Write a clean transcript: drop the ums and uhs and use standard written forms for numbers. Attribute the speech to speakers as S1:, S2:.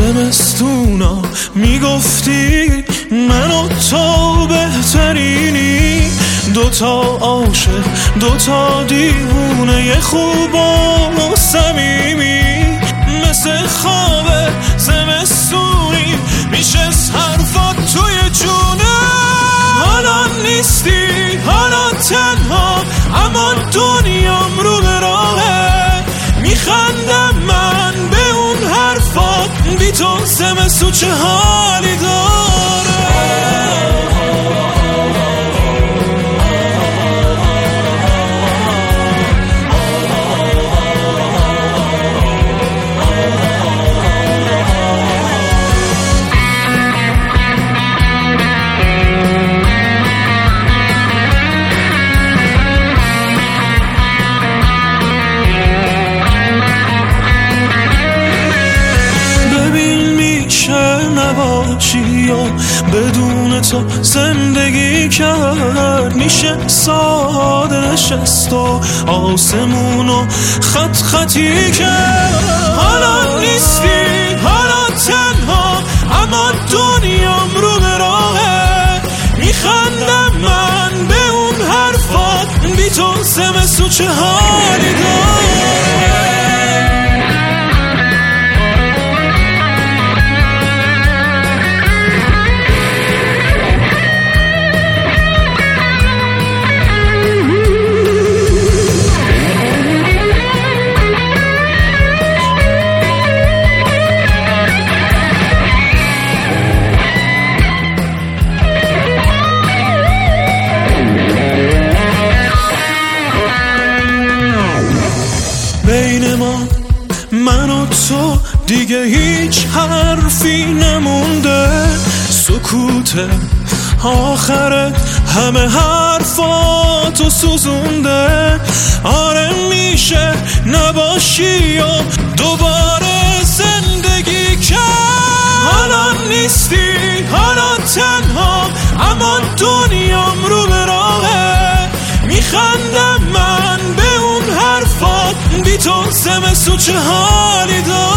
S1: زمستونا میگفتی من و تو بهترینی، دوتا عاشق دوتا دیوونه خوب و صمیمی، مثل خواب زمستونی میشه حرفات توی جونه. حالا نیستی حالا تنها، اما دنیام رو به راهه، میخندم من به اون حرفات، بی تو زمستون چه حالی داره. نباشی و بدون تو زندگی کرد، میشه ساده نشست و آسمونو خط خطی کرد. حالا نیستی حالا تنها، اما دنیام رو به راهه، میخندم من به اون حرفات، بی تو زمستون چه حالی داره. بین ما من و تو دیگه هیچ حرفی نمونده، سکوت آخره همه حرفاتو سوزونده. آره میشه نباشی و دوباره زندگی کرد. حالا نیستی حالا تنها، اما دنیام رو به راهه، میخندم من به اون حرفات، بی تو زمستون چه حالی داره.